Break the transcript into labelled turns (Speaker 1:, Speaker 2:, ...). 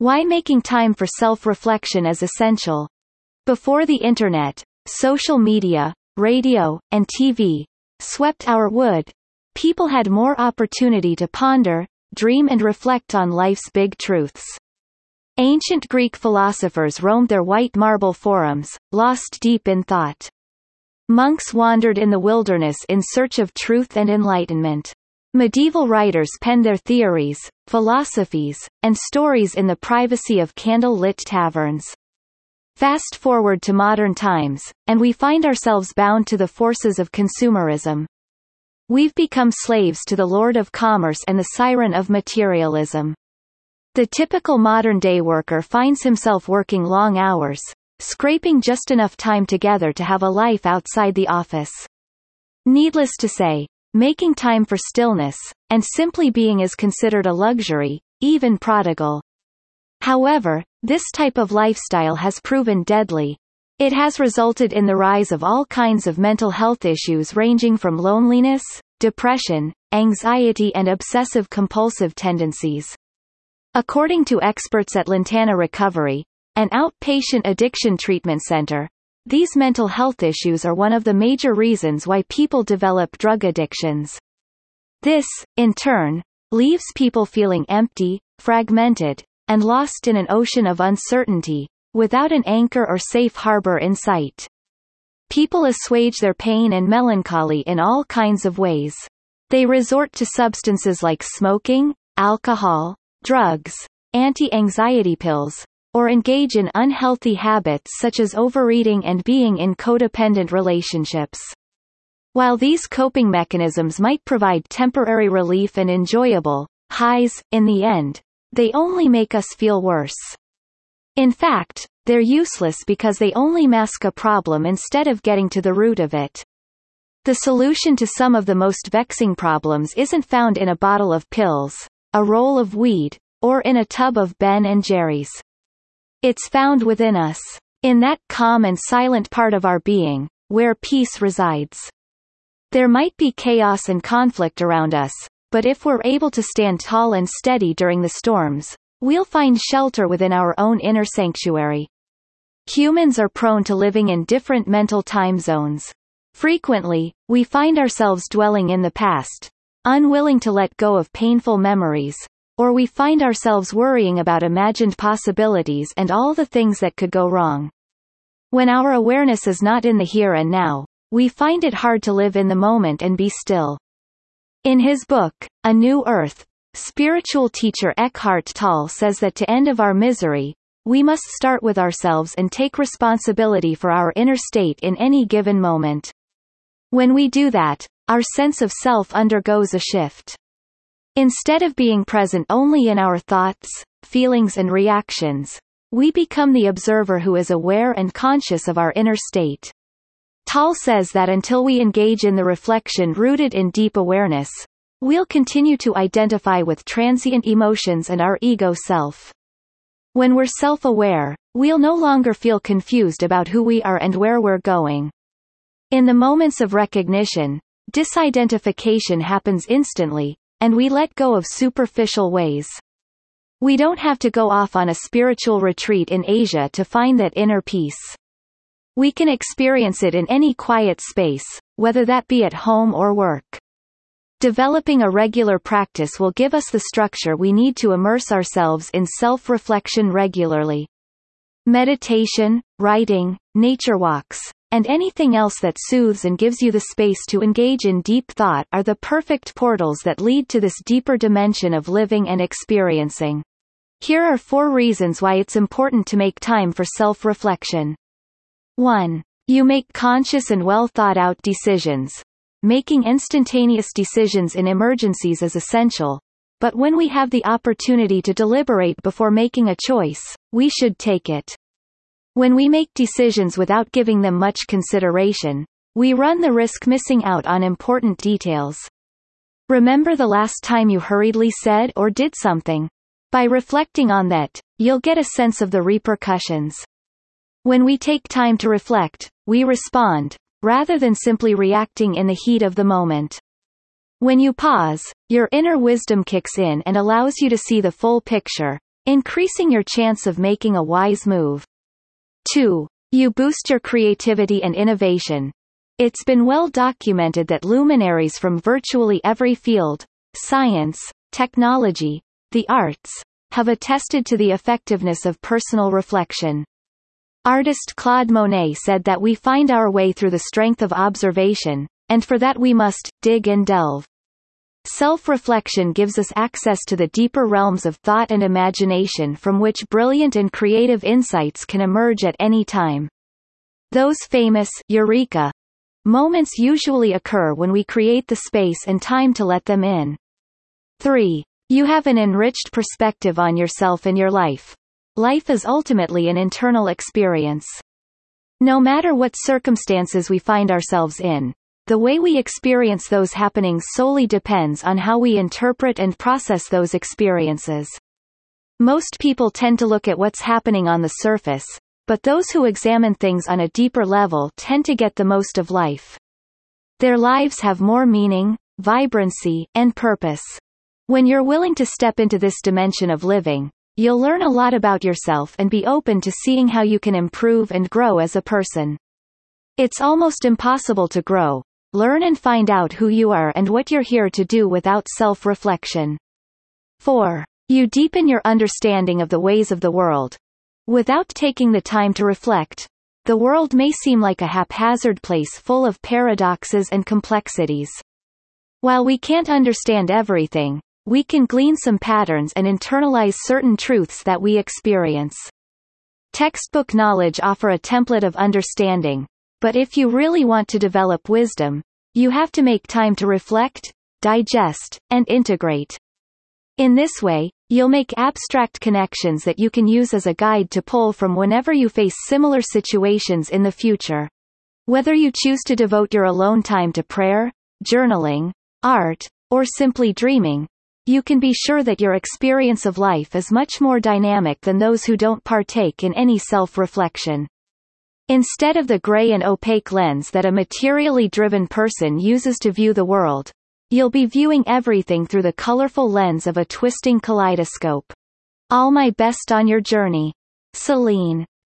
Speaker 1: Why making time for self-reflection is essential. Before the internet, social media, radio, and TV swept our wood, people had more opportunity to ponder, dream and reflect on life's big truths. Ancient Greek philosophers roamed their white marble forums, lost deep in thought. Monks wandered in the wilderness in search of truth and enlightenment. Medieval writers penned their theories, philosophies, and stories in the privacy of candle-lit taverns. Fast forward to modern times, and we find ourselves bound to the forces of consumerism. We've become slaves to the lord of commerce and the siren of materialism. The typical modern-day worker finds himself working long hours, scraping just enough time together to have a life outside the office. Needless to say, making time for stillness, and simply being is considered a luxury, even prodigal. However, this type of lifestyle has proven deadly. It has resulted in the rise of all kinds of mental health issues ranging from loneliness, depression, anxiety and obsessive-compulsive tendencies. According to experts at Lantana Recovery, an outpatient addiction treatment center, these mental health issues are one of the major reasons why people develop drug addictions. This, in turn, leaves people feeling empty, fragmented, and lost in an ocean of uncertainty, without an anchor or safe harbor in sight. People assuage their pain and melancholy in all kinds of ways. They resort to substances like smoking, alcohol, drugs, anti-anxiety pills, or engage in unhealthy habits such as overeating and being in codependent relationships. While these coping mechanisms might provide temporary relief and enjoyable highs, in the end, they only make us feel worse. In fact, they're useless because they only mask a problem instead of getting to the root of it. The solution to some of the most vexing problems isn't found in a bottle of pills, a roll of weed, or in a tub of Ben & Jerry's. It's found within us, in that calm and silent part of our being, where peace resides. There might be chaos and conflict around us, but if we're able to stand tall and steady during the storms, we'll find shelter within our own inner sanctuary. Humans are prone to living in different mental time zones. Frequently, we find ourselves dwelling in the past, unwilling to let go of painful memories, or we find ourselves worrying about imagined possibilities and all the things that could go wrong. When our awareness is not in the here and now, we find it hard to live in the moment and be still. In his book, A New Earth, spiritual teacher Eckhart Tolle says that to end of our misery, we must start with ourselves and take responsibility for our inner state in any given moment. When we do that, our sense of self undergoes a shift. Instead of being present only in our thoughts, feelings and reactions, we become the observer who is aware and conscious of our inner state. Tolle says that until we engage in the reflection rooted in deep awareness, we'll continue to identify with transient emotions and our ego self. When we're self-aware, we'll no longer feel confused about who we are and where we're going. In the moments of recognition, disidentification happens instantly, and we let go of superficial ways. We don't have to go off on a spiritual retreat in Asia to find that inner peace. We can experience it in any quiet space, whether that be at home or work. Developing a regular practice will give us the structure we need to immerse ourselves in self-reflection regularly. Meditation, writing, nature walks, and anything else that soothes and gives you the space to engage in deep thought are the perfect portals that lead to this deeper dimension of living and experiencing. Here are 4 reasons why it's important to make time for self-reflection. 1. You make conscious and well-thought-out decisions. Making instantaneous decisions in emergencies is essential, but when we have the opportunity to deliberate before making a choice, we should take it. When we make decisions without giving them much consideration, we run the risk missing out on important details. Remember the last time you hurriedly said or did something? By reflecting on that, you'll get a sense of the repercussions. When we take time to reflect, we respond, rather than simply reacting in the heat of the moment. When you pause, your inner wisdom kicks in and allows you to see the full picture, increasing your chance of making a wise move. 2. You boost your creativity and innovation. It's been well documented that luminaries from virtually every field, science, technology, the arts, have attested to the effectiveness of personal reflection. Artist Claude Monet said that we find our way through the strength of observation, and for that we must dig and delve. Self-reflection gives us access to the deeper realms of thought and imagination from which brilliant and creative insights can emerge at any time. Those famous eureka moments usually occur when we create the space and time to let them in. 3. You have an enriched perspective on yourself and your life. Life is ultimately an internal experience. No matter what circumstances we find ourselves in, the way we experience those happenings solely depends on how we interpret and process those experiences. Most people tend to look at what's happening on the surface, but those who examine things on a deeper level tend to get the most of life. Their lives have more meaning, vibrancy, and purpose. When you're willing to step into this dimension of living, you'll learn a lot about yourself and be open to seeing how you can improve and grow as a person. It's almost impossible to grow, learn and find out who you are and what you're here to do without self-reflection. 4. You deepen your understanding of the ways of the world. Without taking the time to reflect, the world may seem like a haphazard place full of paradoxes and complexities. While we can't understand everything, we can glean some patterns and internalize certain truths that we experience. Textbook knowledge offer a template of understanding, but if you really want to develop wisdom, you have to make time to reflect, digest, and integrate. In this way, you'll make abstract connections that you can use as a guide to pull from whenever you face similar situations in the future. Whether you choose to devote your alone time to prayer, journaling, art, or simply dreaming, you can be sure that your experience of life is much more dynamic than those who don't partake in any self-reflection. Instead of the gray and opaque lens that a materially driven person uses to view the world, you'll be viewing everything through the colorful lens of a twisting kaleidoscope. All my best on your journey. Celine.